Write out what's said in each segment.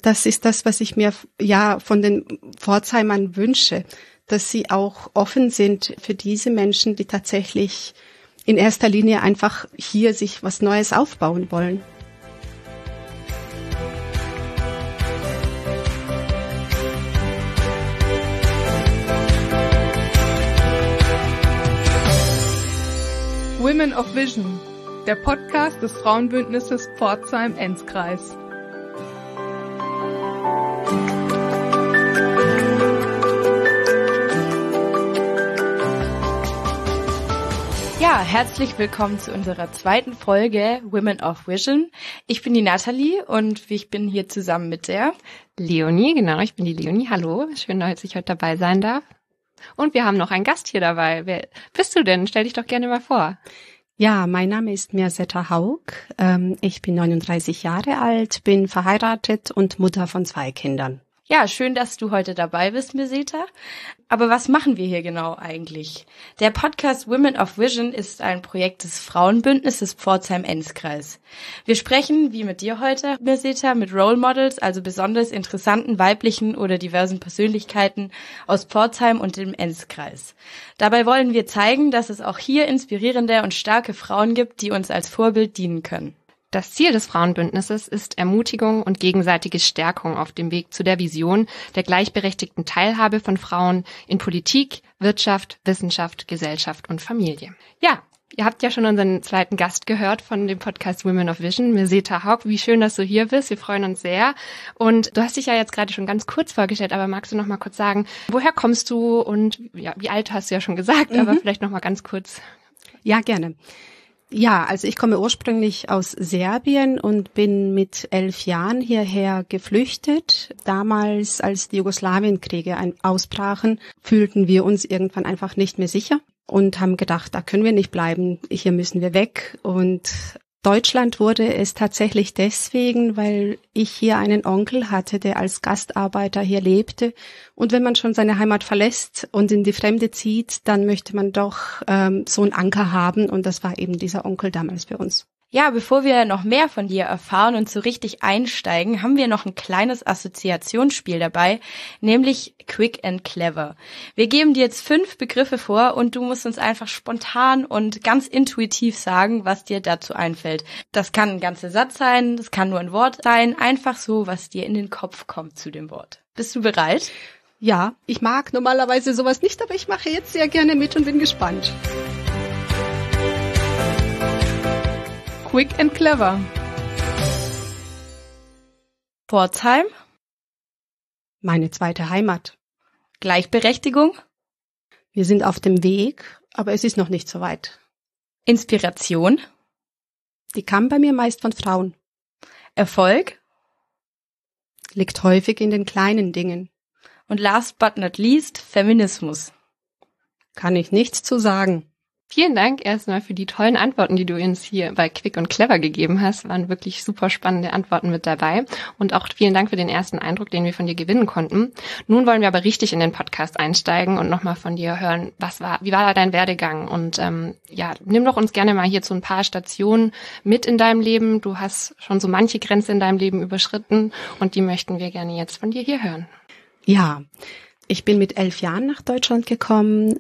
das ist das, was ich mir ja von den Pforzheimern wünsche, dass sie auch offen sind für diese Menschen, die tatsächlich in erster Linie einfach hier sich was Neues aufbauen wollen. Women of Vision, der Podcast des Frauenbündnisses Pforzheim-Enzkreis. Ja, herzlich willkommen zu unserer zweiten Folge Women of Vision. Ich bin die Nathalie und ich bin hier zusammen mit der Leonie, genau, ich bin die Leonie. Hallo, schön, dass ich heute dabei sein darf. Und wir haben noch einen Gast hier dabei. Wer bist du denn? Stell dich doch gerne mal vor. Ja, mein Name ist Mirsetta Haug. Ich bin 39 Jahre alt, bin verheiratet und Mutter von 2 Kindern. Ja, schön, dass du heute dabei bist, Mirsetta. Aber was machen wir hier genau eigentlich? Der Podcast Women of Vision ist ein Projekt des Frauenbündnisses Pforzheim-Enzkreis. Wir sprechen, wie mit dir heute, Mirsetta, mit Role Models, also besonders interessanten weiblichen oder diversen Persönlichkeiten aus Pforzheim und dem Enzkreis. Dabei wollen wir zeigen, dass es auch hier inspirierende und starke Frauen gibt, die uns als Vorbild dienen können. Das Ziel des Frauenbündnisses ist Ermutigung und gegenseitige Stärkung auf dem Weg zu der Vision der gleichberechtigten Teilhabe von Frauen in Politik, Wirtschaft, Wissenschaft, Gesellschaft und Familie. Ja, ihr habt ja schon unseren zweiten Gast gehört von dem Podcast Women of Vision, Mirsetta Haug. Wie schön, dass du hier bist. Wir freuen uns sehr. Und du hast dich ja jetzt gerade schon ganz kurz vorgestellt, aber magst du noch mal kurz sagen, woher kommst du und ja, wie alt hast du ja schon gesagt, aber vielleicht noch mal ganz kurz. Ja, gerne. Ja, also ich komme ursprünglich aus Serbien und bin mit 11 Jahren hierher geflüchtet. Damals, als die Jugoslawienkriege ausbrachen, fühlten wir uns irgendwann einfach nicht mehr sicher und haben gedacht, da können wir nicht bleiben, hier müssen wir weg. Und Deutschland wurde es tatsächlich deswegen, weil ich hier einen Onkel hatte, der als Gastarbeiter hier lebte. Und wenn man schon seine Heimat verlässt und in die Fremde zieht, dann möchte man doch so einen Anker haben. Und das war eben dieser Onkel damals bei uns. Ja, bevor wir noch mehr von dir erfahren und so richtig einsteigen, haben wir noch ein kleines Assoziationsspiel dabei, nämlich Quick and Clever. Wir geben dir jetzt 5 Begriffe vor und du musst uns einfach spontan und ganz intuitiv sagen, was dir dazu einfällt. Das kann ein ganzer Satz sein, das kann nur ein Wort sein, einfach so, was dir in den Kopf kommt zu dem Wort. Bist du bereit? Ja, ich mag normalerweise sowas nicht, aber ich mache jetzt sehr gerne mit und bin gespannt. Quick and Clever. Pforzheim. Meine zweite Heimat. Gleichberechtigung. Wir sind auf dem Weg, aber es ist noch nicht so weit. Inspiration. Die kam bei mir meist von Frauen. Erfolg. Liegt häufig in den kleinen Dingen. Und last but not least, Feminismus. Kann ich nichts zu sagen. Vielen Dank erstmal für die tollen Antworten, die du uns hier bei Quick und Clever gegeben hast. Waren wirklich super spannende Antworten mit dabei. Und auch vielen Dank für den ersten Eindruck, den wir von dir gewinnen konnten. Nun wollen wir aber richtig in den Podcast einsteigen und nochmal von dir hören, wie war da dein Werdegang? Und nimm doch uns gerne mal hier zu ein paar Stationen mit in deinem Leben. Du hast schon so manche Grenze in deinem Leben überschritten und die möchten wir gerne jetzt von dir hier hören. Ja, ich bin mit 11 Jahren nach Deutschland gekommen.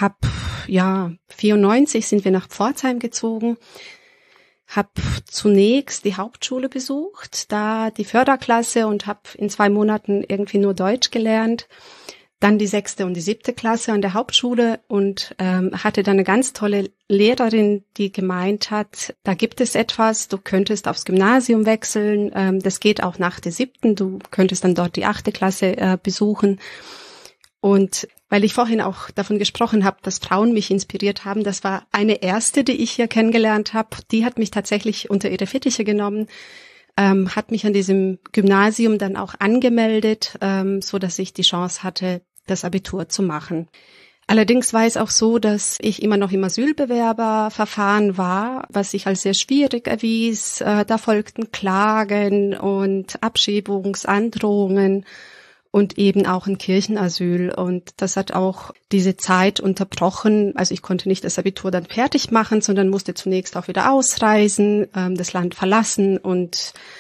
94 sind wir nach Pforzheim gezogen, habe zunächst die Hauptschule besucht, da die Förderklasse und habe in 2 Monaten irgendwie nur Deutsch gelernt, dann die 6. und die 7. Klasse an der Hauptschule und hatte dann eine ganz tolle Lehrerin, die gemeint hat, da gibt es etwas, du könntest aufs Gymnasium wechseln, das geht auch nach der 7., du könntest dann dort die 8. Klasse besuchen. Und weil ich vorhin auch davon gesprochen habe, dass Frauen mich inspiriert haben, das war eine erste, die ich hier kennengelernt habe. Die hat mich tatsächlich unter ihre Fittiche genommen, hat mich an diesem Gymnasium dann auch angemeldet, so dass ich die Chance hatte, das Abitur zu machen. Allerdings war es auch so, dass ich immer noch im Asylbewerberverfahren war, was sich als sehr schwierig erwies. Da folgten Klagen und Abschiebungsandrohungen und eben auch ein Kirchenasyl. Und das hat auch diese Zeit unterbrochen. Also ich konnte nicht das Abitur dann fertig machen, sondern musste zunächst auch wieder ausreisen, das Land verlassen. Und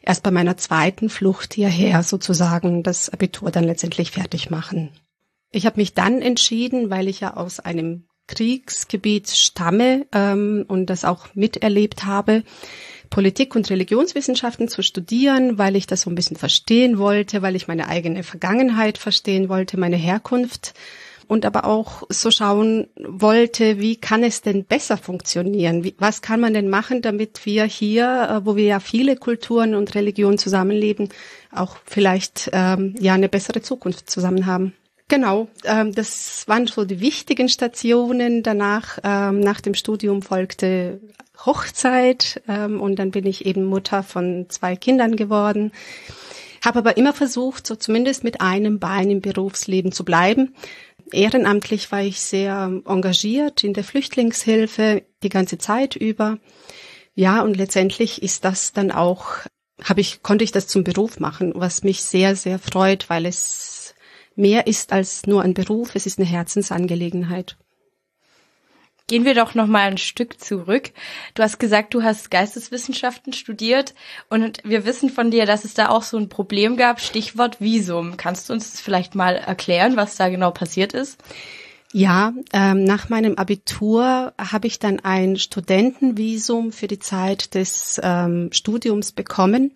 erst bei meiner zweiten Flucht hierher sozusagen das Abitur dann letztendlich fertig machen. Ich habe mich dann entschieden, weil ich ja aus einem Kriegsgebiet stamme und das auch miterlebt habe, Politik- und Religionswissenschaften zu studieren, weil ich das so ein bisschen verstehen wollte, weil ich meine eigene Vergangenheit verstehen wollte, meine Herkunft und aber auch so schauen wollte, wie kann es denn besser funktionieren? Was kann man denn machen, damit wir hier, wo wir ja viele Kulturen und Religionen zusammenleben, auch vielleicht eine bessere Zukunft zusammen haben? Genau, das waren so die wichtigen Stationen. Danach, nach dem Studium folgte Hochzeit und dann bin ich eben Mutter von 2 Kindern geworden. Habe aber immer versucht, so zumindest mit einem Bein im Berufsleben zu bleiben. Ehrenamtlich war ich sehr engagiert in der Flüchtlingshilfe die ganze Zeit über. Ja, und letztendlich ist das dann auch, konnte ich das zum Beruf machen, was mich sehr, sehr freut, weil es mehr ist als nur ein Beruf, es ist eine Herzensangelegenheit. Gehen wir doch noch mal ein Stück zurück. Du hast gesagt, du hast Geisteswissenschaften studiert und wir wissen von dir, dass es da auch so ein Problem gab, Stichwort Visum. Kannst du uns das vielleicht mal erklären, was da genau passiert ist? Ja, nach meinem Abitur habe ich dann ein Studentenvisum für die Zeit des Studiums bekommen.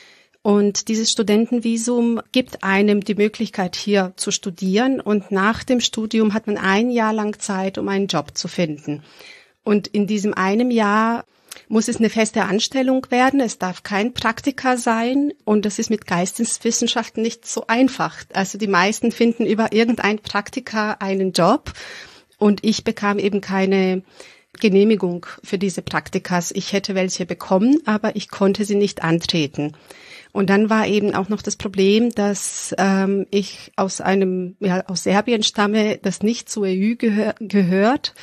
Und dieses Studentenvisum gibt einem die Möglichkeit, hier zu studieren. Und nach dem Studium hat man 1 Jahr lang Zeit, um einen Job zu finden. Und in diesem einem Jahr muss es eine feste Anstellung werden. Es darf kein Praktika sein. Und das ist mit Geisteswissenschaften nicht so einfach. Also die meisten finden über irgendein Praktika einen Job. Und ich bekam eben keine Genehmigung für diese Praktikas. Ich hätte welche bekommen, aber ich konnte sie nicht antreten. Und dann war eben auch noch das Problem, dass ich aus Serbien stamme, das nicht zur EU gehört.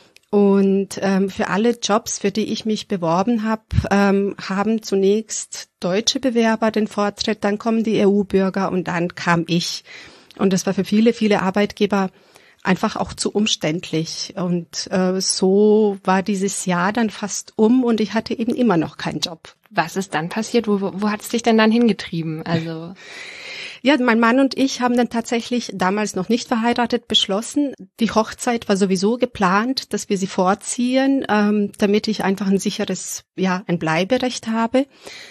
Und für alle Jobs, für die ich mich beworben habe, haben zunächst deutsche Bewerber den Vortritt, dann kommen die EU-Bürger und dann kam ich. Und das war für viele, viele Arbeitgeber einfach auch zu umständlich. Und so war dieses Jahr dann fast um und ich hatte eben immer noch keinen Job. Was ist dann passiert? Wo hat es dich denn dann hingetrieben? Also ja, mein Mann und ich haben dann tatsächlich, damals noch nicht verheiratet, beschlossen, die Hochzeit war sowieso geplant, dass wir sie vorziehen, damit ich einfach ein sicheres, ein Bleiberecht habe.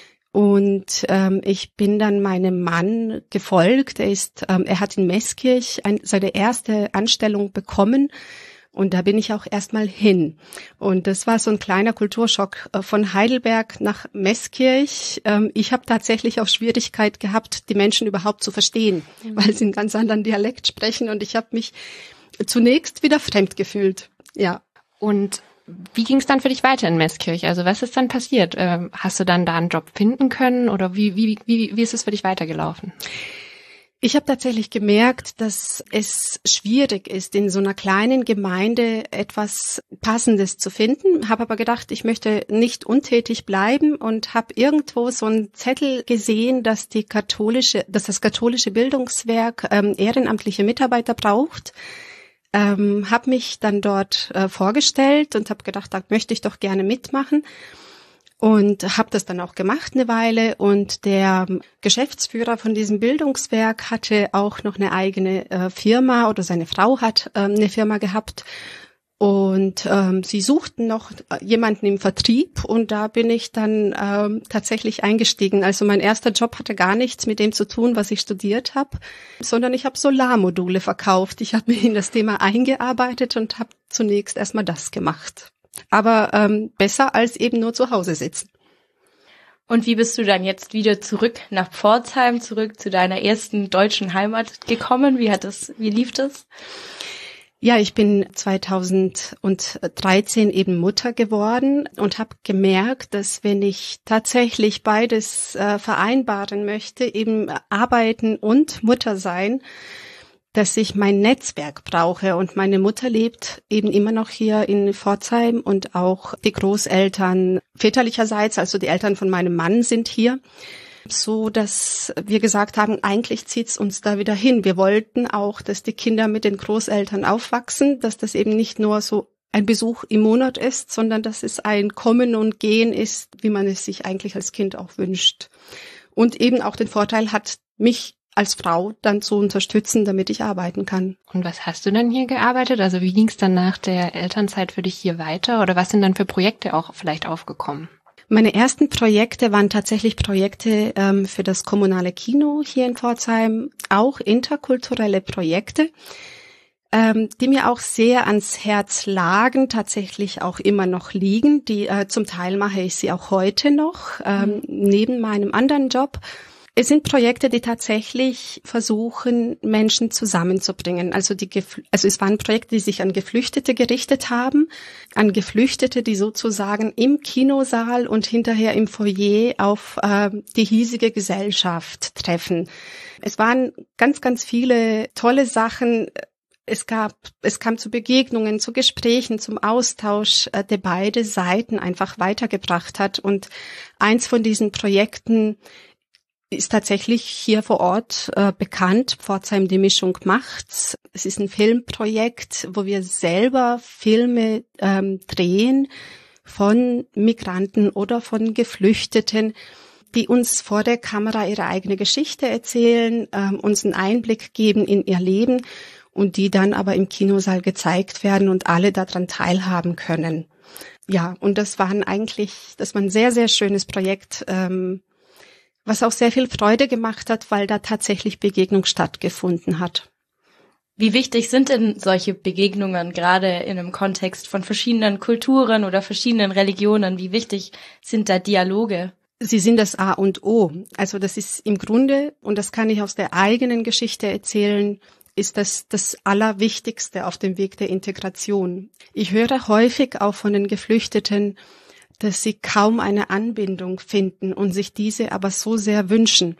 Und ich bin dann meinem Mann gefolgt. Er hat in Meßkirch seine erste Anstellung bekommen. Und da bin ich auch erstmal hin. Und das war so ein kleiner Kulturschock von Heidelberg nach Meßkirch. Ich habe tatsächlich auch Schwierigkeit gehabt, die Menschen überhaupt zu verstehen, weil sie einen ganz anderen Dialekt sprechen. Und ich habe mich zunächst wieder fremd gefühlt. Ja. Und wie ging es dann für dich weiter in Meßkirch? Also was ist dann passiert? Hast du dann da einen Job finden können oder wie ist es für dich weitergelaufen? Ich habe tatsächlich gemerkt, dass es schwierig ist, in so einer kleinen Gemeinde etwas Passendes zu finden. Habe aber gedacht, ich möchte nicht untätig bleiben und habe irgendwo so einen Zettel gesehen, dass das katholische Bildungswerk ehrenamtliche Mitarbeiter braucht. Habe mich dann dort vorgestellt und habe gedacht, da möchte ich doch gerne mitmachen. Und habe das dann auch gemacht eine Weile und der Geschäftsführer von diesem Bildungswerk hatte auch noch eine eigene Firma oder seine Frau hat eine Firma gehabt und sie suchten noch jemanden im Vertrieb und da bin ich dann tatsächlich eingestiegen. Also mein erster Job hatte gar nichts mit dem zu tun, was ich studiert habe, sondern ich habe Solarmodule verkauft. Ich habe mich in das Thema eingearbeitet und habe zunächst erstmal das gemacht. Aber besser als eben nur zu Hause sitzen. Und wie bist du dann jetzt wieder zurück nach Pforzheim, zurück zu deiner ersten deutschen Heimat gekommen? Wie lief das? Ja, ich bin 2013 eben Mutter geworden und habe gemerkt, dass wenn ich tatsächlich beides vereinbaren möchte, eben arbeiten und Mutter sein, dass ich mein Netzwerk brauche und meine Mutter lebt eben immer noch hier in Pforzheim und auch die Großeltern väterlicherseits, also die Eltern von meinem Mann sind hier, so dass wir gesagt haben, eigentlich zieht's uns da wieder hin. Wir wollten auch, dass die Kinder mit den Großeltern aufwachsen, dass das eben nicht nur so ein Besuch im Monat ist, sondern dass es ein Kommen und Gehen ist, wie man es sich eigentlich als Kind auch wünscht. Und eben auch den Vorteil hat, mich als Frau dann zu unterstützen, damit ich arbeiten kann. Und was hast du dann hier gearbeitet? Also wie ging es dann nach der Elternzeit für dich hier weiter? Oder was sind dann für Projekte auch vielleicht aufgekommen? Meine ersten Projekte waren tatsächlich Projekte für das kommunale Kino hier in Pforzheim, auch interkulturelle Projekte, die mir auch sehr ans Herz lagen, tatsächlich auch immer noch liegen. Die zum Teil mache ich sie auch heute noch, neben meinem anderen Job. Es sind Projekte, die tatsächlich versuchen, Menschen zusammenzubringen. Also es waren Projekte, die sich an Geflüchtete gerichtet haben, an Geflüchtete, die sozusagen im Kinosaal und hinterher im Foyer auf die hiesige Gesellschaft treffen. Es waren ganz, ganz viele tolle Sachen. Es kam zu Begegnungen, zu Gesprächen, zum Austausch, der beide Seiten einfach weitergebracht hat. Und eins von diesen Projekten ist tatsächlich hier vor Ort bekannt. Pforzheim die Mischung macht's. Es ist ein Filmprojekt, wo wir selber Filme drehen von Migranten oder von Geflüchteten, die uns vor der Kamera ihre eigene Geschichte erzählen, uns einen Einblick geben in ihr Leben und die dann aber im Kinosaal gezeigt werden und alle daran teilhaben können. Ja, und das war ein sehr, sehr schönes Projekt, was auch sehr viel Freude gemacht hat, weil da tatsächlich Begegnung stattgefunden hat. Wie wichtig sind denn solche Begegnungen gerade in einem Kontext von verschiedenen Kulturen oder verschiedenen Religionen? Wie wichtig sind da Dialoge? Sie sind das A und O. Also das ist im Grunde, und das kann ich aus der eigenen Geschichte erzählen, ist das Allerwichtigste auf dem Weg der Integration. Ich höre häufig auch von den Geflüchteten, dass sie kaum eine Anbindung finden und sich diese aber so sehr wünschen.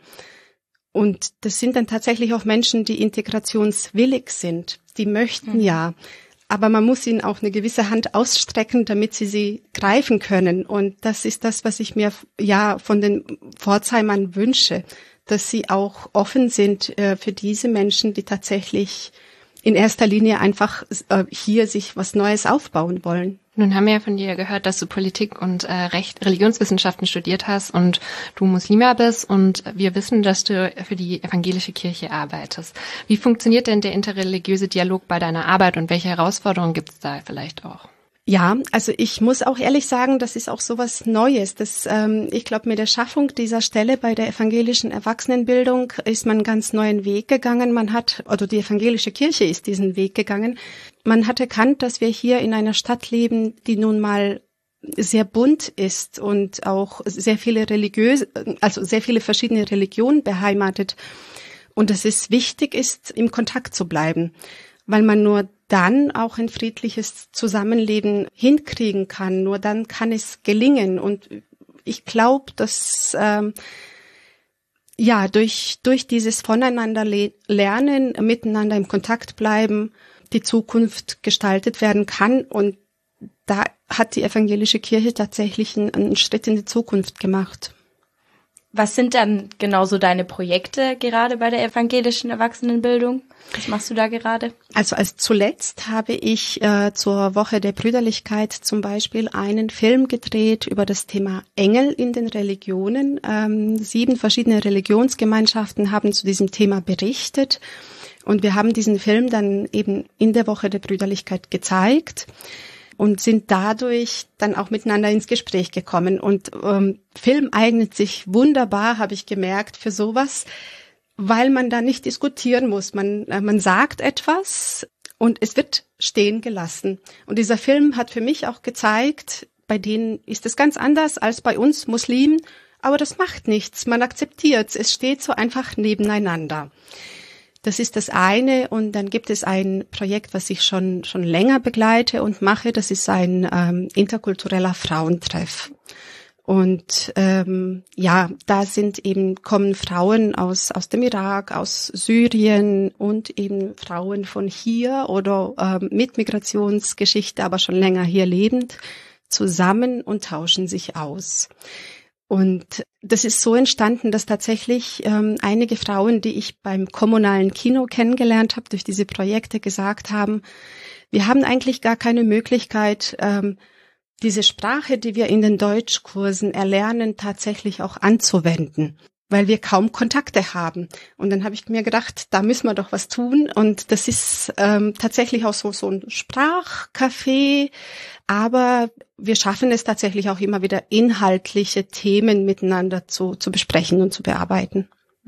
Und das sind dann tatsächlich auch Menschen, die integrationswillig sind. Die möchten ja, aber man muss ihnen auch eine gewisse Hand ausstrecken, damit sie greifen können. Und das ist das, was ich mir ja von den Pforzheimern wünsche, dass sie auch offen sind für diese Menschen, die tatsächlich in erster Linie einfach hier sich was Neues aufbauen wollen. Nun haben wir ja von dir gehört, dass du Politik und Religionswissenschaften studiert hast und du Muslima bist und wir wissen, dass du für die evangelische Kirche arbeitest. Wie funktioniert denn der interreligiöse Dialog bei deiner Arbeit und welche Herausforderungen gibt es da vielleicht auch? Ja, also ich muss auch ehrlich sagen, das ist auch sowas Neues. Ich glaube, mit der Schaffung dieser Stelle bei der evangelischen Erwachsenenbildung ist man einen ganz neuen Weg gegangen. Die evangelische Kirche ist diesen Weg gegangen. Man hat erkannt, dass wir hier in einer Stadt leben, die nun mal sehr bunt ist und auch sehr viele verschiedene Religionen beheimatet. Und dass es wichtig ist, im Kontakt zu bleiben, weil man nur dann auch ein friedliches Zusammenleben hinkriegen kann. Nur dann kann es gelingen. Und ich glaube, dass durch dieses Voneinander lernen, miteinander im Kontakt bleiben, die Zukunft gestaltet werden kann. Und da hat die evangelische Kirche tatsächlich einen Schritt in die Zukunft gemacht. Was sind dann genau so deine Projekte gerade bei der evangelischen Erwachsenenbildung? Was machst du da gerade? Also als zuletzt habe ich zur Woche der Brüderlichkeit zum Beispiel einen Film gedreht über das Thema Engel in den Religionen. 7 verschiedene Religionsgemeinschaften haben zu diesem Thema berichtet. Und wir haben diesen Film dann eben in der Woche der Brüderlichkeit gezeigt und sind dadurch dann auch miteinander ins Gespräch gekommen. Und Film eignet sich wunderbar, habe ich gemerkt, für sowas, weil man da nicht diskutieren muss. Man sagt etwas und es wird stehen gelassen. Und dieser Film hat für mich auch gezeigt, bei denen ist es ganz anders als bei uns Muslimen, aber das macht nichts. Man akzeptiert es steht so einfach nebeneinander. Das ist das eine. Und dann gibt es ein Projekt, was ich schon länger begleite und mache. Das ist ein interkultureller Frauentreff. Und da kommen Frauen aus dem Irak, aus Syrien und eben Frauen von hier oder mit Migrationsgeschichte, aber schon länger hier lebend, zusammen und tauschen sich aus. Und das ist so entstanden, dass tatsächlich einige Frauen, die ich beim kommunalen Kino kennengelernt habe, durch diese Projekte gesagt haben, wir haben eigentlich gar keine Möglichkeit, diese Sprache, die wir in den Deutschkursen erlernen, tatsächlich auch anzuwenden, weil wir kaum Kontakte haben. Und dann habe ich mir gedacht, da müssen wir doch was tun. Und das ist tatsächlich auch so ein Sprachcafé, aber wir schaffen es tatsächlich auch immer wieder, inhaltliche Themen miteinander zu besprechen und zu bearbeiten.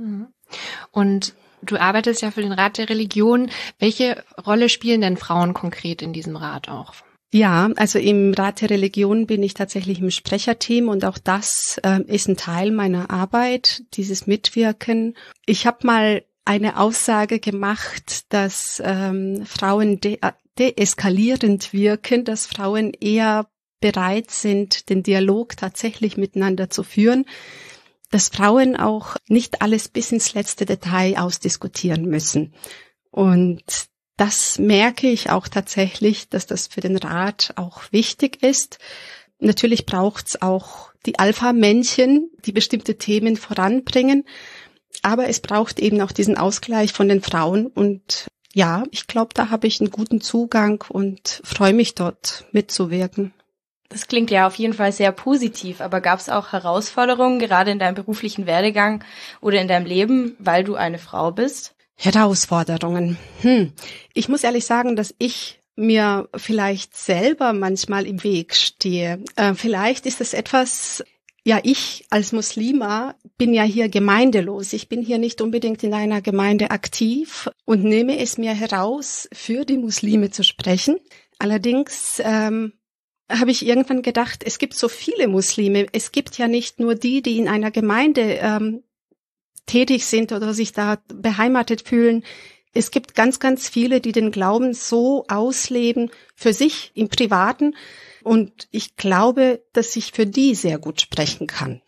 Und du arbeitest ja für den Rat der Religion. Welche Rolle spielen denn Frauen konkret in diesem Rat auch? Ja, also im Rat der Religion bin ich tatsächlich im Sprecherteam und auch das ist ein Teil meiner Arbeit, dieses Mitwirken. Ich habe mal eine Aussage gemacht, dass Frauen deeskalierend wirken, dass Frauen eher bereit sind, den Dialog tatsächlich miteinander zu führen, dass Frauen auch nicht alles bis ins letzte Detail ausdiskutieren müssen. Und das merke ich auch tatsächlich, dass das für den Rat auch wichtig ist. Natürlich braucht's auch die Alpha-Männchen, die bestimmte Themen voranbringen. Aber es braucht eben auch diesen Ausgleich von den Frauen. Und ja, ich glaube, da habe ich einen guten Zugang und freue mich dort mitzuwirken. Das klingt ja auf jeden Fall sehr positiv, aber gab es auch Herausforderungen, gerade in deinem beruflichen Werdegang oder in deinem Leben, weil du eine Frau bist? Herausforderungen. Ich muss ehrlich sagen, dass ich mir vielleicht selber manchmal im Weg stehe. Vielleicht ist es etwas, ja, ich als Muslima bin ja hier gemeindelos. Ich bin hier nicht unbedingt in einer Gemeinde aktiv und nehme es mir heraus, für die Muslime zu sprechen. Allerdings habe ich irgendwann gedacht, es gibt so viele Muslime. Es gibt ja nicht nur die in einer Gemeinde tätig sind oder sich da beheimatet fühlen. Es gibt ganz, ganz viele, die den Glauben so ausleben für sich im Privaten. Und ich glaube, dass ich für die sehr gut sprechen kann.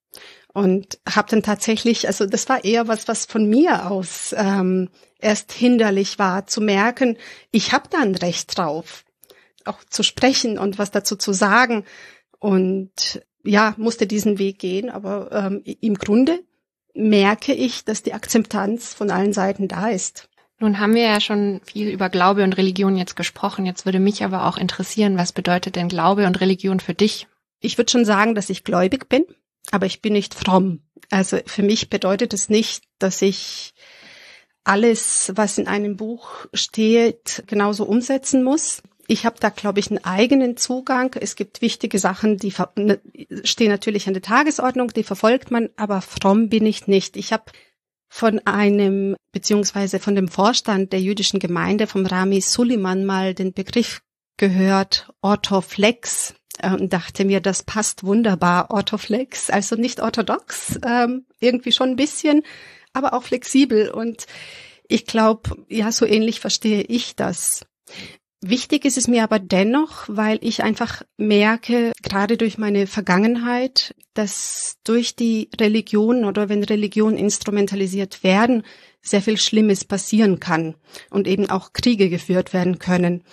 Und habe dann tatsächlich, also das war eher was von mir aus erst hinderlich war, zu merken, ich habe da ein Recht drauf, auch zu sprechen und was dazu zu sagen. Und ja, musste diesen Weg gehen. Aber im Grunde merke ich, dass die Akzeptanz von allen Seiten da ist. Nun haben wir ja schon viel über Glaube und Religion jetzt gesprochen. Jetzt würde mich aber auch interessieren, was bedeutet denn Glaube und Religion für dich? Ich würde schon sagen, dass ich gläubig bin, aber ich bin nicht fromm. Also für mich bedeutet es nicht, dass ich alles, was in einem Buch steht, genauso umsetzen muss. Ich habe da, glaube ich, einen eigenen Zugang. Es gibt wichtige Sachen, die stehen natürlich an der Tagesordnung, die verfolgt man, aber fromm bin ich nicht. Ich habe von beziehungsweise von dem Vorstand der jüdischen Gemeinde, vom Rami Suleiman, mal den Begriff gehört, Orthoflex, und dachte mir, das passt wunderbar, Orthoflex, also nicht orthodox, irgendwie schon ein bisschen, aber auch flexibel. Und ich glaube, ja, so ähnlich verstehe ich das. Wichtig ist es mir aber dennoch, weil ich einfach merke, gerade durch meine Vergangenheit, dass durch die Religion oder wenn Religionen instrumentalisiert werden, sehr viel Schlimmes passieren kann und eben auch Kriege geführt werden können.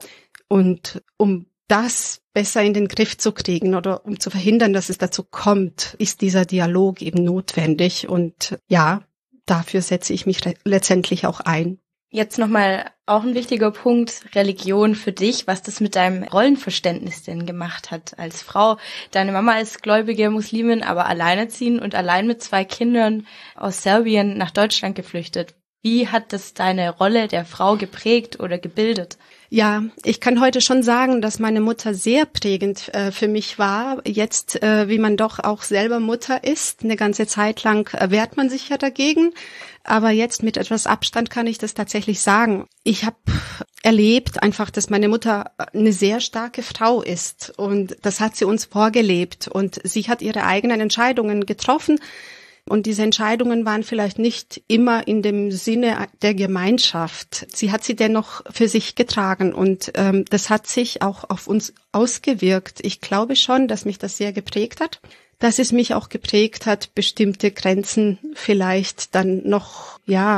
Und um das besser in den Griff zu kriegen oder um zu verhindern, dass es dazu kommt, ist dieser Dialog eben notwendig. Und ja, dafür setze ich mich letztendlich auch ein. Jetzt nochmal auch ein wichtiger Punkt, Religion für dich, was das mit deinem Rollenverständnis denn gemacht hat als Frau. Deine Mama ist gläubige Muslimin, aber alleinerziehend und allein mit 2 Kindern aus Serbien nach Deutschland geflüchtet. Wie hat das deine Rolle der Frau geprägt oder gebildet? Ja, ich kann heute schon sagen, dass meine Mutter sehr prägend für mich war. Jetzt, wie man doch auch selber Mutter ist, eine ganze Zeit lang wehrt man sich ja dagegen. Aber jetzt mit etwas Abstand kann ich das tatsächlich sagen. Ich habe erlebt einfach, dass meine Mutter eine sehr starke Frau ist. Und das hat sie uns vorgelebt. Und sie hat ihre eigenen Entscheidungen getroffen. Und diese Entscheidungen waren vielleicht nicht immer in dem Sinne der Gemeinschaft. Sie hat sie dennoch für sich getragen und das hat sich auch auf uns ausgewirkt. Ich glaube schon, dass mich das sehr geprägt hat, dass es mich auch geprägt hat, bestimmte Grenzen vielleicht dann noch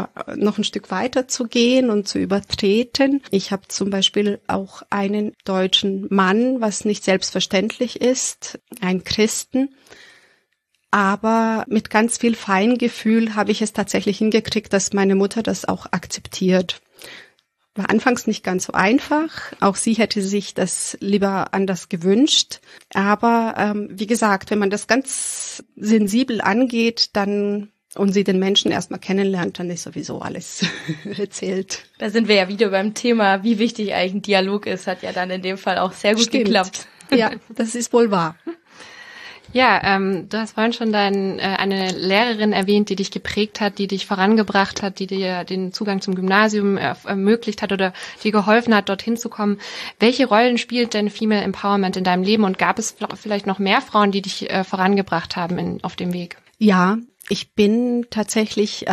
ein Stück weiter zu gehen und zu übertreten. Ich habe zum Beispiel auch einen deutschen Mann, was nicht selbstverständlich ist, einen Christen. Aber mit ganz viel Feingefühl habe ich es tatsächlich hingekriegt, dass meine Mutter das auch akzeptiert. War anfangs nicht ganz so einfach. Auch sie hätte sich das lieber anders gewünscht. Aber wie gesagt, wenn man das ganz sensibel angeht, dann und sie den Menschen erstmal kennenlernt, dann ist sowieso alles erzählt. Da sind wir ja wieder beim Thema, wie wichtig eigentlich ein Dialog ist. Hat ja dann in dem Fall auch sehr gut geklappt. Ja, das ist wohl wahr. Ja, du hast vorhin schon eine Lehrerin erwähnt, die dich geprägt hat, die dich vorangebracht hat, die dir den Zugang zum Gymnasium ermöglicht hat oder dir geholfen hat, dorthin zu kommen. Welche Rollen spielt denn Female Empowerment in deinem Leben und gab es vielleicht noch mehr Frauen, die dich vorangebracht haben auf dem Weg? Ja, ich bin tatsächlich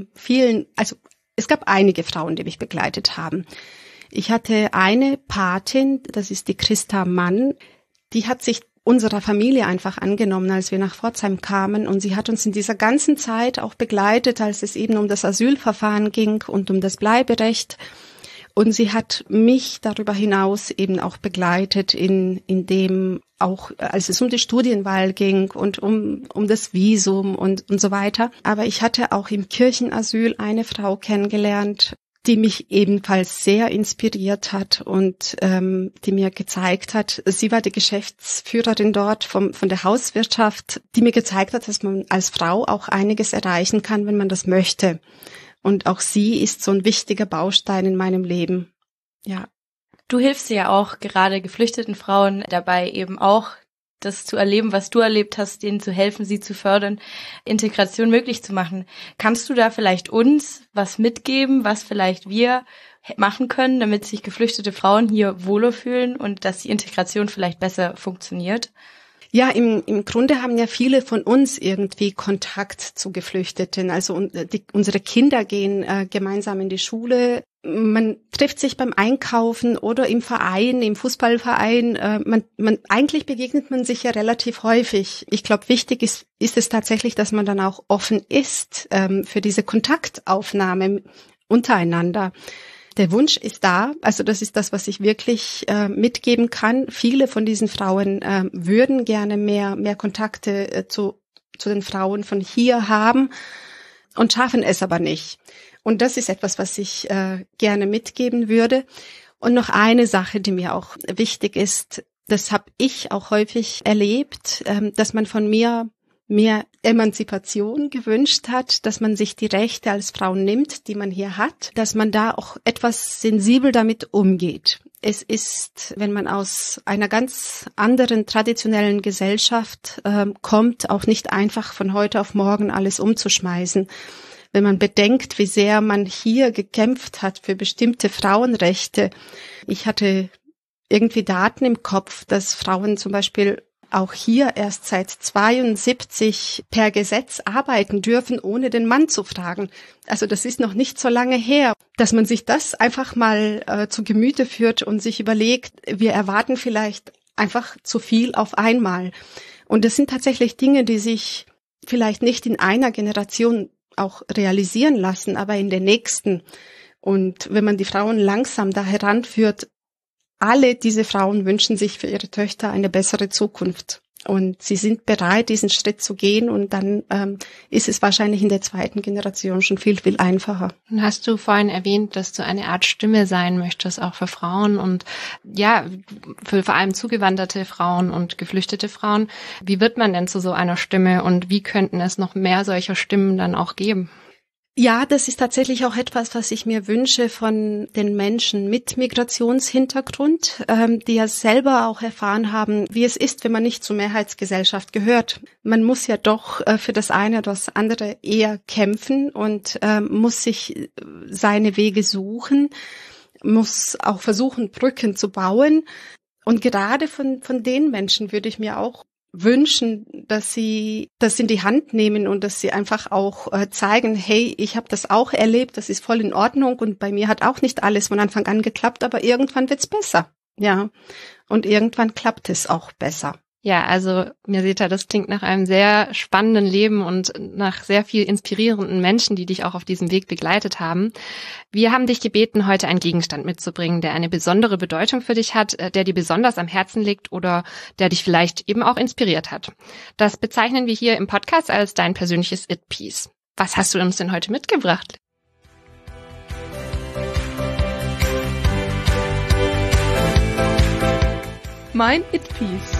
es gab einige Frauen, die mich begleitet haben. Ich hatte eine Patin, das ist die Christa Mann, die hat sich unserer Familie einfach angenommen, als wir nach Pforzheim kamen. Und sie hat uns in dieser ganzen Zeit auch begleitet, als es eben um das Asylverfahren ging und um das Bleiberecht. Und sie hat mich darüber hinaus eben auch begleitet in dem auch, als es um die Studienwahl ging und um das Visum und so weiter. Aber ich hatte auch im Kirchenasyl eine Frau kennengelernt, die mich ebenfalls sehr inspiriert hat und die mir gezeigt hat, sie war die Geschäftsführerin dort von der Hauswirtschaft, die mir gezeigt hat, dass man als Frau auch einiges erreichen kann, wenn man das möchte. Und auch sie ist so ein wichtiger Baustein in meinem Leben. Ja. Du hilfst ja auch gerade geflüchteten Frauen dabei, eben auch das zu erleben, was du erlebt hast, denen zu helfen, sie zu fördern, Integration möglich zu machen. Kannst du da vielleicht uns was mitgeben, was vielleicht wir machen können, damit sich geflüchtete Frauen hier wohler fühlen und dass die Integration vielleicht besser funktioniert? Ja, im Grunde haben ja viele von uns irgendwie Kontakt zu Geflüchteten. Also unsere Kinder gehen gemeinsam in die Schule. Man trifft sich beim Einkaufen oder im Verein, im Fußballverein. Eigentlich begegnet man sich ja relativ häufig. Ich glaube, wichtig ist es tatsächlich, dass man dann auch offen ist für diese Kontaktaufnahme untereinander. Der Wunsch ist da, also das ist das, was ich wirklich mitgeben kann. Viele von diesen Frauen würden gerne mehr Kontakte zu den Frauen von hier haben und schaffen es aber nicht. Und das ist etwas, was ich gerne mitgeben würde. Und noch eine Sache, die mir auch wichtig ist, das habe ich auch häufig erlebt, dass man von mir mehr Emanzipation gewünscht hat, dass man sich die Rechte als Frau nimmt, die man hier hat, dass man da auch etwas sensibel damit umgeht. Es ist, wenn man aus einer ganz anderen traditionellen Gesellschaft kommt, auch nicht einfach von heute auf morgen alles umzuschmeißen. Wenn man bedenkt, wie sehr man hier gekämpft hat für bestimmte Frauenrechte. Ich hatte irgendwie Daten im Kopf, dass Frauen zum Beispiel auch hier erst seit 72 per Gesetz arbeiten dürfen, ohne den Mann zu fragen. Also das ist noch nicht so lange her, dass man sich das einfach mal zu Gemüte führt und sich überlegt, wir erwarten vielleicht einfach zu viel auf einmal. Und das sind tatsächlich Dinge, die sich vielleicht nicht in einer Generation auch realisieren lassen, aber in der nächsten. Und wenn man die Frauen langsam da heranführt, alle diese Frauen wünschen sich für ihre Töchter eine bessere Zukunft. Und sie sind bereit, diesen Schritt zu gehen. Und dann ist es wahrscheinlich in der zweiten Generation schon viel, viel einfacher. Hast du vorhin erwähnt, dass du eine Art Stimme sein möchtest, auch für Frauen und ja, für vor allem zugewanderte Frauen und geflüchtete Frauen. Wie wird man denn zu so einer Stimme und wie könnten es noch mehr solcher Stimmen dann auch geben? Ja, das ist tatsächlich auch etwas, was ich mir wünsche von den Menschen mit Migrationshintergrund, die ja selber auch erfahren haben, wie es ist, wenn man nicht zur Mehrheitsgesellschaft gehört. Man muss ja doch für das eine oder das andere eher kämpfen und muss sich seine Wege suchen, muss auch versuchen, Brücken zu bauen. Und gerade von den Menschen würde ich mir auch wünschen, dass sie das in die Hand nehmen und dass sie einfach auch zeigen, hey, ich habe das auch erlebt, das ist voll in Ordnung und bei mir hat auch nicht alles von Anfang an geklappt, aber irgendwann wird's besser. Ja, und irgendwann klappt es auch besser. Ja, also Mirseta, das klingt nach einem sehr spannenden Leben und nach sehr viel inspirierenden Menschen, die dich auch auf diesem Weg begleitet haben. Wir haben dich gebeten, heute einen Gegenstand mitzubringen, der eine besondere Bedeutung für dich hat, der dir besonders am Herzen liegt oder der dich vielleicht eben auch inspiriert hat. Das bezeichnen wir hier im Podcast als dein persönliches It-Piece. Was hast du uns denn heute mitgebracht? Mein It Peace.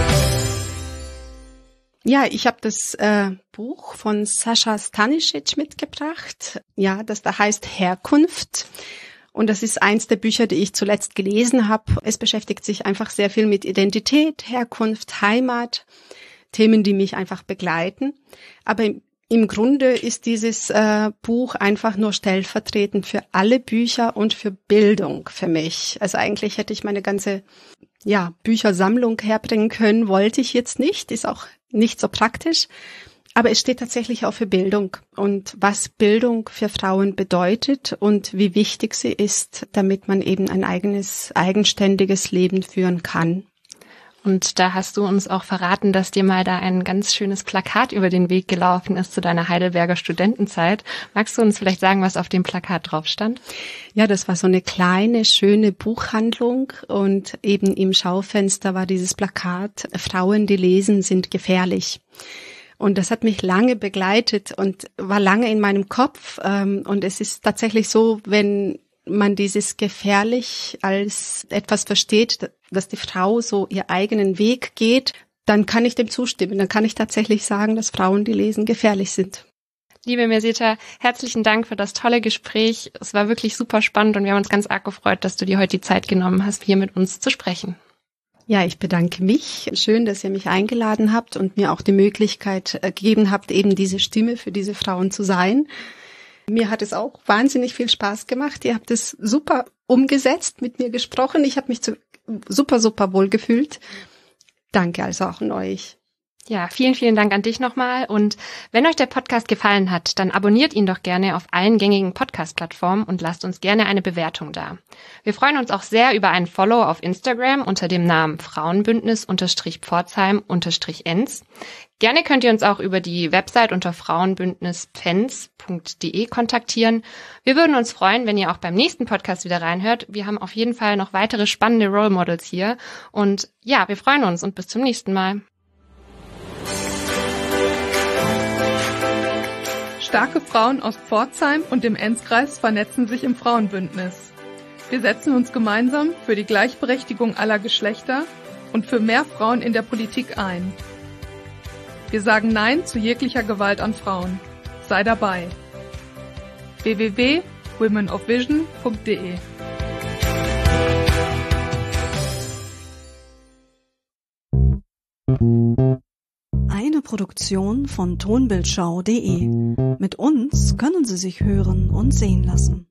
Ja, ich habe das Buch von Sascha Stanisic mitgebracht. Ja, das da heißt Herkunft. Und das ist eins der Bücher, die ich zuletzt gelesen habe. Es beschäftigt sich einfach sehr viel mit Identität, Herkunft, Heimat, Themen, die mich einfach begleiten. Aber im Grunde ist dieses Buch einfach nur stellvertretend für alle Bücher und für Bildung für mich. Also eigentlich hätte ich meine ganze Büchersammlung herbringen können, wollte ich jetzt nicht, ist auch nicht so praktisch. Aber es steht tatsächlich auch für Bildung und was Bildung für Frauen bedeutet und wie wichtig sie ist, damit man eben ein eigenständiges Leben führen kann. Und da hast du uns auch verraten, dass dir mal da ein ganz schönes Plakat über den Weg gelaufen ist zu deiner Heidelberger Studentenzeit. Magst du uns vielleicht sagen, was auf dem Plakat drauf stand? Ja, das war so eine kleine, schöne Buchhandlung und eben im Schaufenster war dieses Plakat, Frauen, die lesen, sind gefährlich. Und das hat mich lange begleitet und war lange in meinem Kopf. Und es ist tatsächlich so, wenn man dieses gefährlich als etwas versteht, dass die Frau so ihren eigenen Weg geht, dann kann ich dem zustimmen. Dann kann ich tatsächlich sagen, dass Frauen, die lesen, gefährlich sind. Liebe Merseta, herzlichen Dank für das tolle Gespräch. Es war wirklich super spannend und wir haben uns ganz arg gefreut, dass du dir heute die Zeit genommen hast, hier mit uns zu sprechen. Ja, ich bedanke mich. Schön, dass ihr mich eingeladen habt und mir auch die Möglichkeit gegeben habt, eben diese Stimme für diese Frauen zu sein. Mir hat es auch wahnsinnig viel Spaß gemacht. Ihr habt es super umgesetzt, mit mir gesprochen. Ich habe mich super, super wohl gefühlt. Danke also auch an euch. Ja, vielen, vielen Dank an dich nochmal. Und wenn euch der Podcast gefallen hat, dann abonniert ihn doch gerne auf allen gängigen Podcast-Plattformen und lasst uns gerne eine Bewertung da. Wir freuen uns auch sehr über einen Follow auf Instagram unter dem Namen Frauenbündnis_Pforzheim_Enz. Gerne könnt ihr uns auch über die Website unter frauenbündnispfenz.de kontaktieren. Wir würden uns freuen, wenn ihr auch beim nächsten Podcast wieder reinhört. Wir haben auf jeden Fall noch weitere spannende Role Models hier. Und ja, wir freuen uns und bis zum nächsten Mal. Starke Frauen aus Pforzheim und dem Enzkreis vernetzen sich im Frauenbündnis. Wir setzen uns gemeinsam für die Gleichberechtigung aller Geschlechter und für mehr Frauen in der Politik ein. Wir sagen Nein zu jeglicher Gewalt an Frauen. Sei dabei. www.womenofvision.de Eine Produktion von tonbildschau.de. Mit uns können Sie sich hören und sehen lassen.